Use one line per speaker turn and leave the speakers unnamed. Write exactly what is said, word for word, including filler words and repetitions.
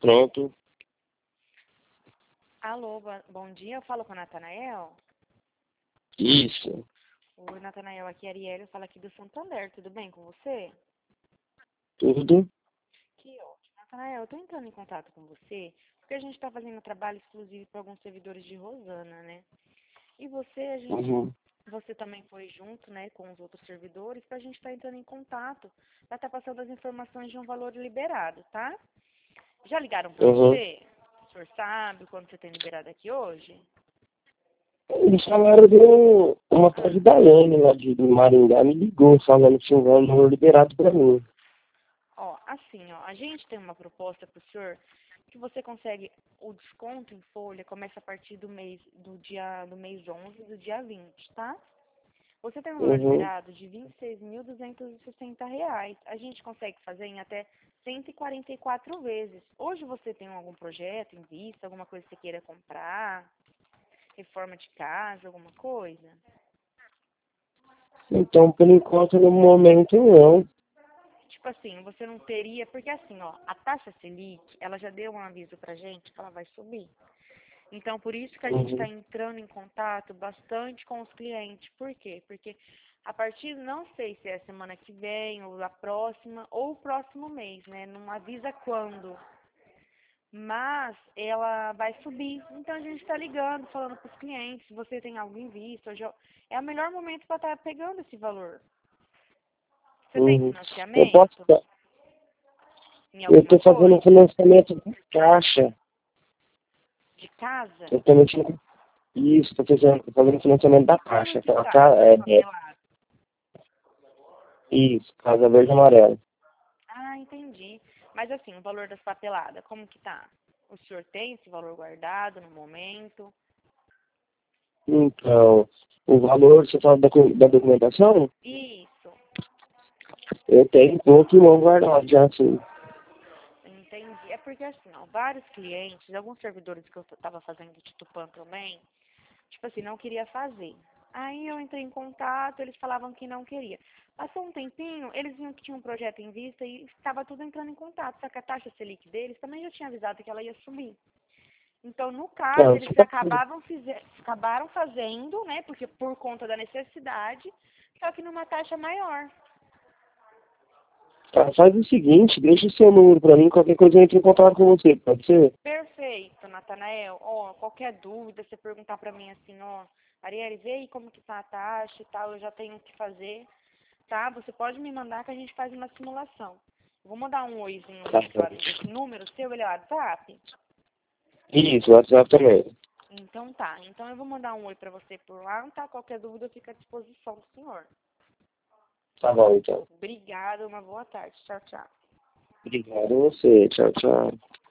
pronto.
Alô, bo- bom dia, eu falo com o Natanael.
Isso.
Oi, Natanael, aqui é Ariel, eu falo aqui do Santander, tudo bem com você?
Tudo.
Que ótimo. Natanael, eu tô entrando em contato com você porque a gente está fazendo um trabalho exclusivo para alguns servidores de Rosana, né? E você, a gente,
Uhum.
você também foi junto, né, com os outros servidores para a gente estar entrando em contato, para estar passando as informações de um valor liberado, tá? Já ligaram para
Uhum.
você? O senhor sabe quando você tem liberado aqui hoje?
Eles falaram de um- uma tal de Daiane lá de Maringá, me ligou falando que tinha um valor liberado pra mim.
Ó, assim, ó, a gente tem uma proposta para o senhor que você consegue o desconto em folha começa a partir do mês do dia do mês onze do dia vinte, tá? Você tem um valor
Uhum.
liberado de vinte e seis mil duzentos e sessenta reais. A gente consegue fazer em até cento e quarenta e quatro vezes. Hoje você tem algum projeto em vista, alguma coisa que você queira comprar, reforma de casa, alguma coisa?
Então, por enquanto, no momento, não.
Tipo assim, você não teria, porque assim, ó, a taxa Selic, ela já deu um aviso pra gente que ela vai subir. Então, por isso que a gente está
Uhum.
entrando em contato bastante com os clientes. Por quê? Porque a partir, não sei se é semana que vem, ou a próxima, ou o próximo mês, né? Não avisa quando. Mas ela vai subir. Então, a gente está ligando, falando para os clientes, se você tem algo em vista. Hoje é o melhor momento para estar pegando esse valor. Você tem
Uhum. Eu posso.
financiamento em
Eu
alguma
tô fazendo um
coisa?
financiamento de caixa.
De casa?
Eu tô mexendo. Isso, tô fazendo, tô fazendo financiamento da
Como
caixa.
que
Aquela
tá?
ca-
Casa
É, é,
papelada.
isso, Casa Verde e Amarela.
Ah, entendi. Mas assim, o valor das papeladas, como que tá? O senhor tem esse valor guardado no momento?
Então, o valor, você fala da, co- da documentação?
Isso,
Eu tenho pouco e mão guardado já, assim.
entendi. É porque assim, ó, vários clientes, alguns servidores que eu tava fazendo de Tupã também, tipo assim, não queria fazer. Aí eu entrei em contato, eles falavam que não queria. Passou um tempinho, eles viam que tinha um projeto em vista e estava tudo entrando em contato. Só que a taxa Selic deles também já tinha avisado que ela ia subir. Então, no caso,
Então,
eles
fica assim.
acabavam fize- acabaram fazendo, né, porque por conta da necessidade, só que numa taxa maior.
Tá, faz o seguinte, deixa o seu número pra mim, qualquer coisa eu entro em contato com você, pode ser?
Perfeito, Natanael. Ó, qualquer dúvida, você perguntar pra mim assim, ó, Arielle, vê aí como que tá a taxa e tal, eu já tenho o que fazer, tá? Você pode me mandar que a gente faz uma simulação. Eu vou mandar um oizinho
Tá
nesse,
bom.
wa- nesse número seu, ele é o WhatsApp?
Isso, WhatsApp também.
Então tá, então eu vou mandar um oi pra você por lá, tá? Qualquer dúvida fica à disposição do senhor.
Tá bom, então.
Obrigada, uma boa tarde. Tchau, tchau.
Obrigado a você. Tchau, tchau.